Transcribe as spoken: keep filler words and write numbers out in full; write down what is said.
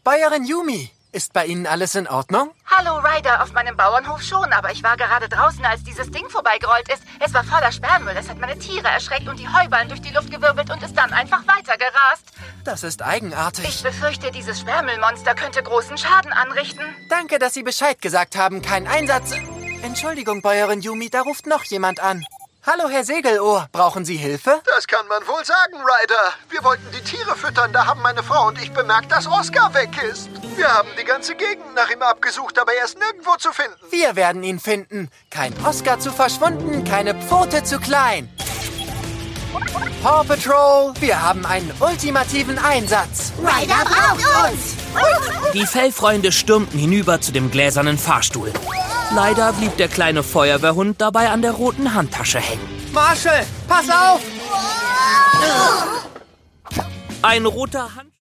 Bäuerin Yumi, ist bei Ihnen alles in Ordnung? Hallo, Ryder. Auf meinem Bauernhof schon, aber ich war gerade draußen, als dieses Ding vorbeigerollt ist. Es war voller Sperrmüll. Es hat meine Tiere erschreckt und die Heuballen durch die Luft gewirbelt und ist dann einfach weitergerast. Das ist eigenartig. Ich befürchte, dieses Sperrmüllmonster könnte großen Schaden anrichten. Danke, dass Sie Bescheid gesagt haben. Kein Einsatz. Entschuldigung, Bäuerin Yumi, da ruft noch jemand an. Hallo, Herr Segelohr. Brauchen Sie Hilfe? Das kann man wohl sagen, Ryder. Wir wollten die Tiere füttern, da haben meine Frau und ich bemerkt, dass Oscar weg ist. Wir haben die ganze Gegend nach ihm abgesucht, aber er ist nirgendwo zu finden. Wir werden ihn finden. Kein Oscar zu verschwunden, keine Pfote zu klein. Paw Patrol, wir haben einen ultimativen Einsatz. Ryder braucht uns! Die Fellfreunde stürmten hinüber zu dem gläsernen Fahrstuhl. Leider blieb der kleine Feuerwehrhund dabei an der roten Handtasche hängen. Marshall, pass auf! Ein roter Hand...